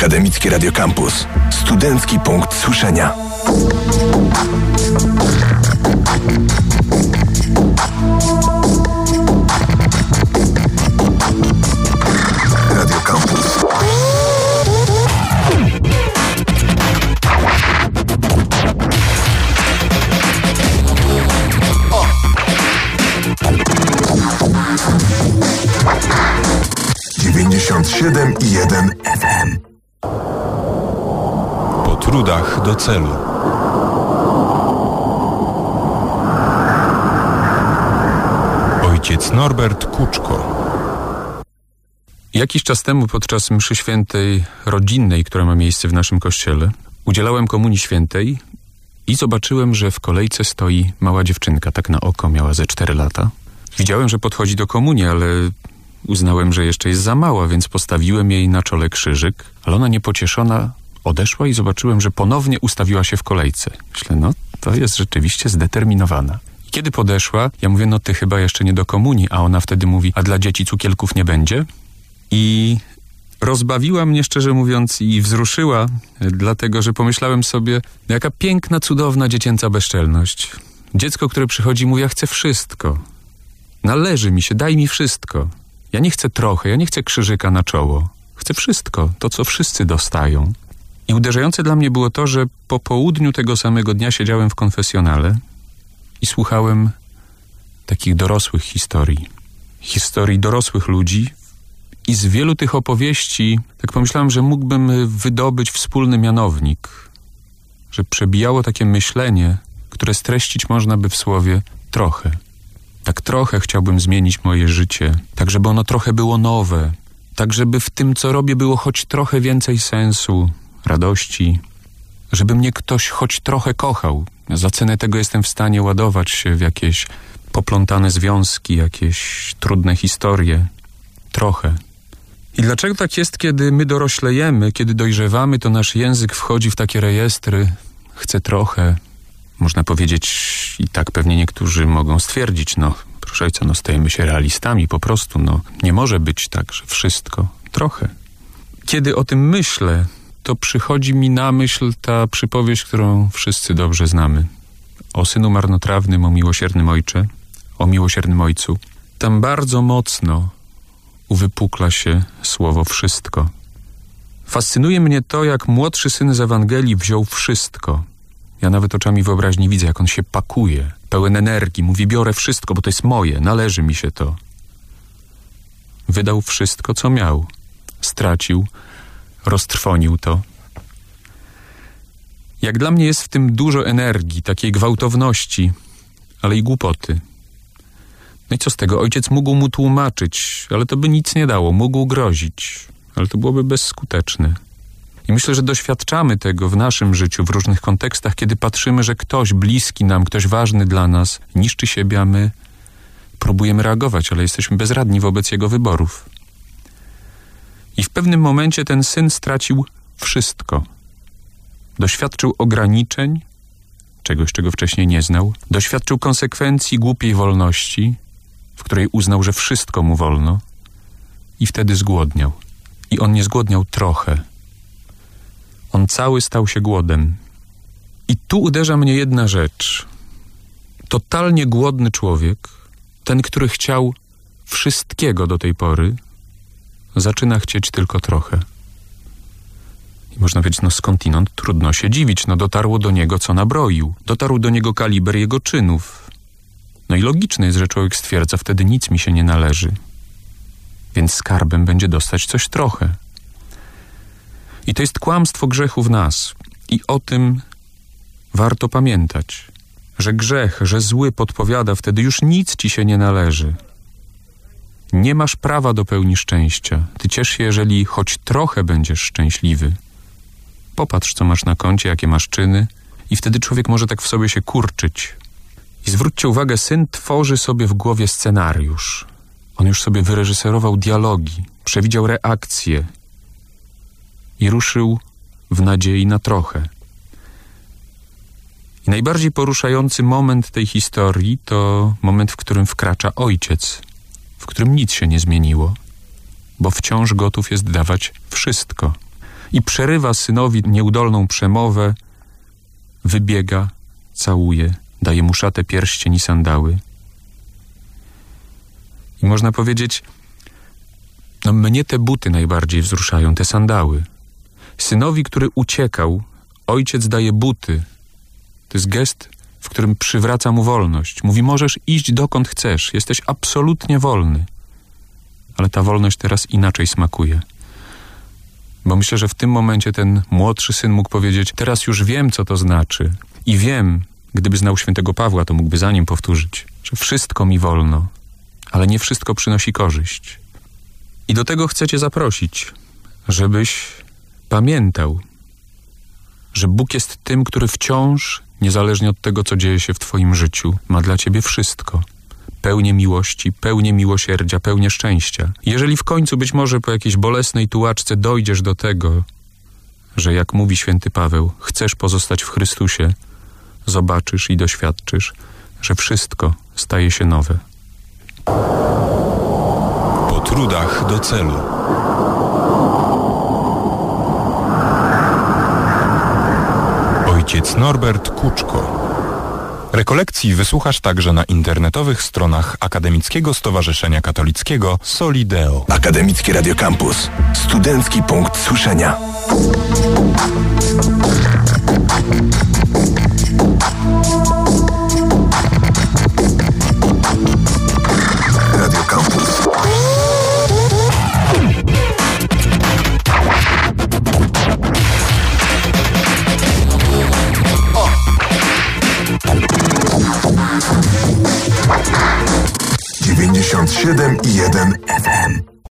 Akademickie Radio Campus. Studencki punkt słyszenia. Radio Campus. Siedem i 1 FM. Po trudach do celu. Ojciec Norbert Kuczko. Jakiś czas temu podczas mszy świętej rodzinnej, która ma miejsce w naszym kościele, udzielałem komunii świętej i zobaczyłem, że w kolejce stoi mała dziewczynka, tak na oko, miała ze 4 lata. Widziałem, że podchodzi do komunii, ale uznałem, że jeszcze jest za mała, więc postawiłem jej na czole krzyżyk, ale ona niepocieszona odeszła i zobaczyłem, że ponownie ustawiła się w kolejce. Myślę, no to jest rzeczywiście zdeterminowana. I kiedy podeszła, ja mówię, no ty chyba jeszcze nie do komunii, a ona wtedy mówi, a dla dzieci cukierków nie będzie? I rozbawiła mnie, szczerze mówiąc, i wzruszyła, dlatego, że pomyślałem sobie, no jaka piękna, cudowna dziecięca bezczelność. Dziecko, które przychodzi, mówi, ja chcę wszystko. Należy mi się, daj mi wszystko. Ja nie chcę trochę, ja nie chcę krzyżyka na czoło. Chcę wszystko, to co wszyscy dostają. I uderzające dla mnie było to, że po południu tego samego dnia siedziałem w konfesjonale i słuchałem takich dorosłych historii. Historii dorosłych ludzi i z wielu tych opowieści tak pomyślałem, że mógłbym wydobyć wspólny mianownik, że przebijało takie myślenie, które streścić można by w słowie trochę. Tak trochę chciałbym zmienić moje życie, tak żeby ono trochę było nowe, tak żeby w tym, co robię, było choć trochę więcej sensu, radości, żeby mnie ktoś choć trochę kochał. Za cenę tego jestem w stanie ładować się w jakieś poplątane związki, jakieś trudne historie. Trochę. I dlaczego tak jest, kiedy my doroślejemy, kiedy dojrzewamy, to nasz język wchodzi w takie rejestry, chcę trochę. Można powiedzieć, i tak pewnie niektórzy mogą stwierdzić, no proszę ojca, no stajemy się realistami po prostu, no nie może być tak, że wszystko, trochę. Kiedy o tym myślę, to przychodzi mi na myśl ta przypowieść, którą wszyscy dobrze znamy. O synu marnotrawnym, o miłosiernym ojcze, o miłosiernym ojcu. Tam bardzo mocno uwypukla się słowo wszystko. Fascynuje mnie to, jak młodszy syn z Ewangelii wziął wszystko. Ja nawet oczami wyobraźni widzę, jak on się pakuje, pełen energii, mówi, biorę wszystko, bo to jest moje, należy mi się to. Wydał wszystko, co miał. Stracił, roztrwonił to. Jak dla mnie jest w tym dużo energii, takiej gwałtowności, ale i głupoty. No i co z tego? Ojciec mógł mu tłumaczyć, ale to by nic nie dało. Mógł grozić, ale to byłoby bezskuteczne. I myślę, że doświadczamy tego w naszym życiu, w różnych kontekstach, kiedy patrzymy, że ktoś bliski nam, ktoś ważny dla nas niszczy siebie, a my próbujemy reagować, ale jesteśmy bezradni wobec jego wyborów. I w pewnym momencie ten syn stracił wszystko. Doświadczył ograniczeń, czegoś, czego wcześniej nie znał. Doświadczył konsekwencji głupiej wolności, w której uznał, że wszystko mu wolno. I wtedy zgłodniał. I on nie zgłodniał trochę. On cały stał się głodem. I tu uderza mnie jedna rzecz. Totalnie głodny człowiek, ten, który chciał wszystkiego do tej pory, zaczyna chcieć tylko trochę. I można powiedzieć, no skądinąd trudno się dziwić. No dotarło do niego, co nabroił. Dotarł do niego kaliber jego czynów. No i logiczne jest, że człowiek stwierdza, wtedy nic mi się nie należy. Więc skarbem będzie dostać coś trochę. I to jest kłamstwo grzechu w nas. I o tym warto pamiętać. Że grzech, że zły podpowiada, wtedy już nic ci się nie należy. Nie masz prawa do pełni szczęścia. Ty ciesz się, jeżeli choć trochę będziesz szczęśliwy. Popatrz, co masz na koncie, jakie masz czyny i wtedy człowiek może tak w sobie się kurczyć. I zwróćcie uwagę, syn tworzy sobie w głowie scenariusz. On już sobie wyreżyserował dialogi, przewidział reakcje i ruszył w nadziei na trochę. I najbardziej poruszający moment tej historii to moment, w którym wkracza ojciec, w którym nic się nie zmieniło, bo wciąż gotów jest dawać wszystko. i przerywa synowi nieudolną przemowę, wybiega, całuje, daje mu szatę, pierścień i sandały. I można powiedzieć, mnie te buty najbardziej wzruszają, te sandały. Synowi, który uciekał, ojciec daje buty. To jest gest, w którym przywraca mu wolność. Mówi, możesz iść dokąd chcesz, jesteś absolutnie wolny. Ale ta wolność teraz inaczej smakuje. Bo myślę, że w tym momencie ten młodszy syn mógł powiedzieć, teraz już wiem, co to znaczy. I wiem, gdyby znał świętego Pawła, to mógłby za nim powtórzyć, że wszystko mi wolno, ale nie wszystko przynosi korzyść. I do tego chcę cię zaprosić, żebyś pamiętał, że Bóg jest tym, który wciąż, niezależnie od tego, co dzieje się w twoim życiu, ma dla ciebie wszystko. Pełnię miłości, pełnię miłosierdzia, pełnię szczęścia. Jeżeli w końcu być może po jakiejś bolesnej tułaczce dojdziesz do tego, że jak mówi święty Paweł, chcesz pozostać w Chrystusie, zobaczysz i doświadczysz, że wszystko staje się nowe. Po trudach do celu. Ojciec Norbert Kuczko. Rekolekcji wysłuchasz także na internetowych stronach Akademickiego Stowarzyszenia Katolickiego Solideo. Akademicki Radio Campus. Studencki punkt słyszenia. Radio Campus. Dziewięćdziesiąt 97,1